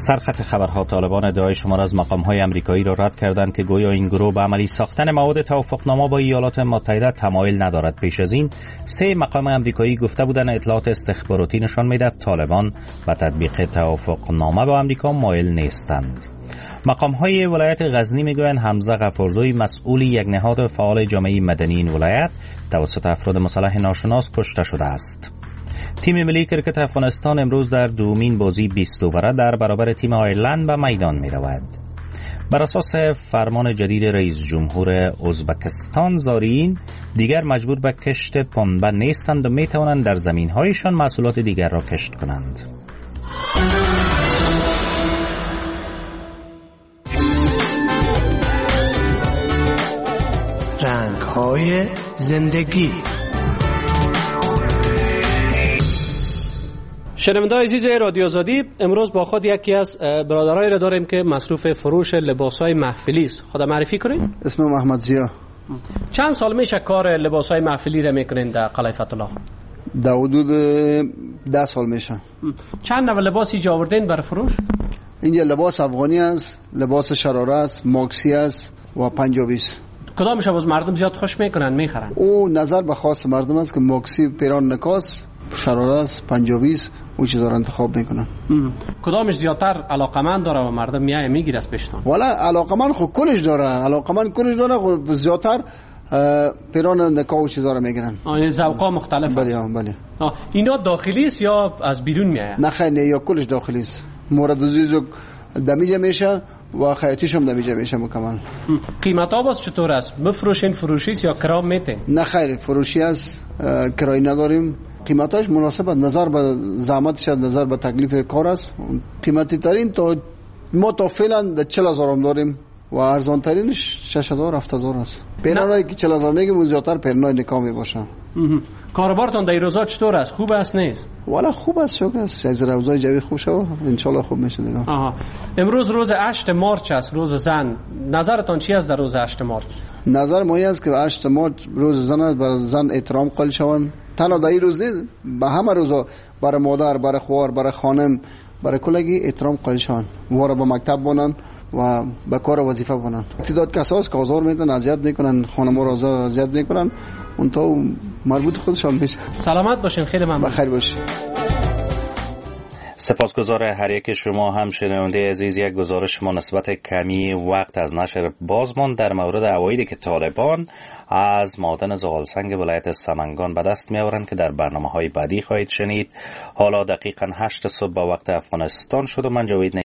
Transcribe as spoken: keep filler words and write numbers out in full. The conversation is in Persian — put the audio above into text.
سرخط خبرها طالبان ادعای شمار از مقام‌های آمریکایی را رد کردند که گویا این گروه به عملی ساختن مواد توافقنامه با ایالات متحده تمایل ندارد. پیش از این سه مقام آمریکایی گفته بودند اطلاعات استخباراتی نشان می‌دهد طالبان به تطبیق توافقنامه با آمریکا مایل نیستند. مقام‌های ولایت غزنی میگویند حمزه غفورزوی مسئول یک نهاد فعال جامعه مدنی این ولایت توسط افراد مسلح ناشناس کشته شده است. تیم ملی کرکت افغانستان امروز در دومین بازی بیست اووره در برابر تیم آیرلند به میدان می رود. بر اساس فرمان جدید رئیس جمهور ازبکستان زائرین دیگر مجبور به کشت پنبه نیستند و می توانند در زمین هایشان محصولات دیگر را کشت کنند. رنگ های زندگی. شنونده‌های عزیز رادیو آزادی، امروز با خود یکی از برادرایی را داریم که مصروف فروش لباس‌های محفلی است. خود معرفی کنید؟ اسمم محمد ضیا. چند سال میشه کار لباس‌های محفلی را میکنین در قلعه فتح الله؟ در حدود ده سال میشه. چند نوع لباس اینجا آوردین برای فروش؟ اینجا لباس افغانی است، لباس شراره است، ماکسی است و پنجابی است. کدامش از مردم زیاد خوش میکنن میخرن؟ او نظر به خاص مردم است که ماکسی پیران نکاس، شراره است، پنجابی است، او چیزا را انتخاب میکنن. کدامش زیادتر علاقمند داره و مردم میای میگیره از پیشتون؟ والا علاقمند خود کلش داره، علاقمند کلش داره، خود زیادتر پیران نکاح و چیزا را میگیرن. آن ذوقا مختلف. بله ها بله. اینا داخلی است یا از بیرون میاد؟ نه خیر نه، یا کلش داخلی است. مورد عزیزو دمیجه میشه و خیاطیش هم دمیجه میشه مکمل. قیمت ها باز چطور است؟ بفروشین فروشی است یا کرام میتین؟ نه خیر، فروشی است، کرایه نداریم. قیمتاش مناسب است، نظر به زحمتش، نظر به تکلیف کار است. قیمتی ترین تا ما تا فعلا چهل هزار هم داریم و ارزان ترینش شش هزار هفت هزار است. پیرانایی که چهل هزار میگیم زیادتر پیرانای نکاح میباشن. کاروبارتون در این روزا چطور است؟ خوب است نیست؟ والا خوب است، شکر است. از روزای جوی خوب شو ان شاء الله خوب میشه دیگه. آها. امروز روز هشت مارچ است، روز زن. نظرتون چی است در روز هشت مارچ؟ نظر ما است که هشت مارچ روز زن است، بر زن احترام قائل شوند. تنها در این روز نیست، به همه روزا برای مادر، برای خواهر، برای خانم، برای کلگی احترام قائل شوند. وارا به مکتب بونن و به کار وظیفه بونن. تعداد کساست که آزار میدن، اذیت میکنن، خانم‌ها را آزار اذیت میکنن، اون تا مربوط خودشان میشه. سلامت باشین، خیلی ممنون. بخیر باشین. سپاسگزار هر یک شما هم شنونده عزیز. یک گزارش مناسبت کمی وقت از نشر بازمان در مورد عوایدی که طالبان از معدن زغالسنگ ولایت سمنگان به دست می‌آورند که در برنامه‌های بعدی خواهید شنید. حالا دقیقاً هشت صبح به وقت افغانستان شد و من جاوید